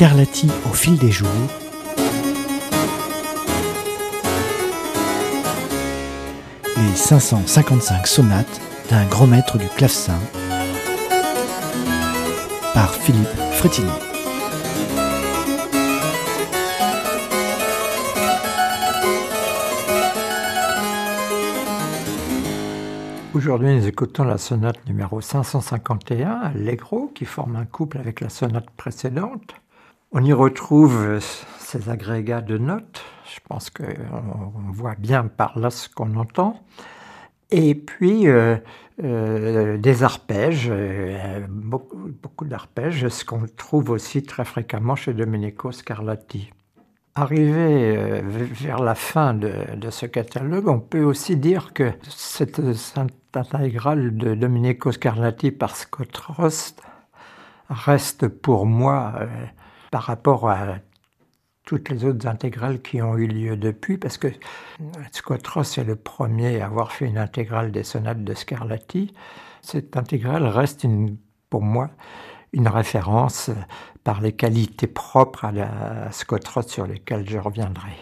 Scarlatti au fil des jours, les 555 sonates d'un grand maître du clavecin par Philippe Frétinier. Aujourd'hui, nous écoutons la sonate numéro 551, Allegro, qui forme un couple avec la sonate précédente. On y retrouve ces agrégats de notes. Je pense qu'on voit bien par là ce qu'on entend. Et puis, des arpèges, beaucoup d'arpèges, ce qu'on trouve aussi très fréquemment chez Domenico Scarlatti. Arrivé vers la fin de ce catalogue, on peut aussi dire que cette intégrale de Domenico Scarlatti par Scott Ross reste pour moi, par rapport à toutes les autres intégrales qui ont eu lieu depuis, parce que Scott Ross est le premier à avoir fait une intégrale des sonates de Scarlatti. Cette intégrale reste pour moi une référence par les qualités propres à Scott Ross sur lesquelles je reviendrai.